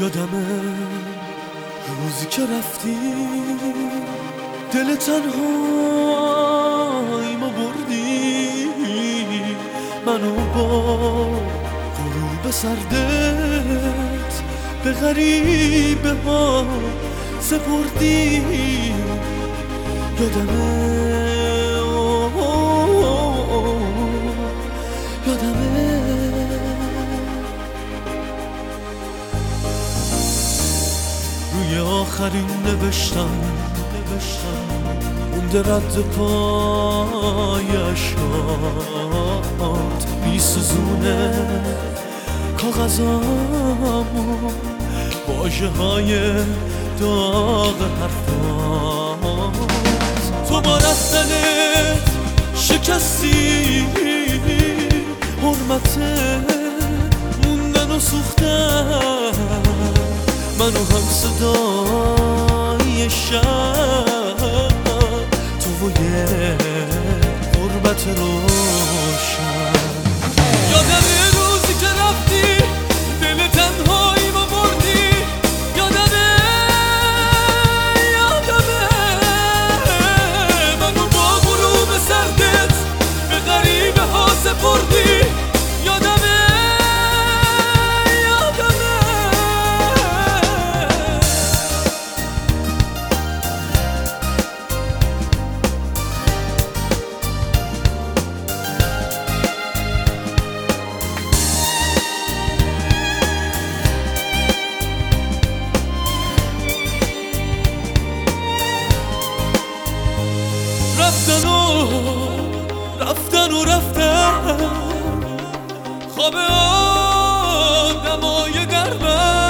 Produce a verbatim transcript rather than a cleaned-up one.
یادمه روزی که رفتی دل تنهاییمو بردی، منو با غروب سردت به غریبه ها سپردی. یادمه یادمه روی آخرین نوشتم مونده رد پایشات میسوزونه کاغذامو، واژه های داغ حرفات. تو با رفتنت شکستی حرمت موندن و سوختن منو، هم صدای شب تو و یه غربت روشن. یادمه روزی که رفتی دل تنهایی ما بردی، یادمه یادمه منو با غروب سردت به غریبه ها سپردی. یادمه رفتن و رفتن و رفتن خواب آدمای در من.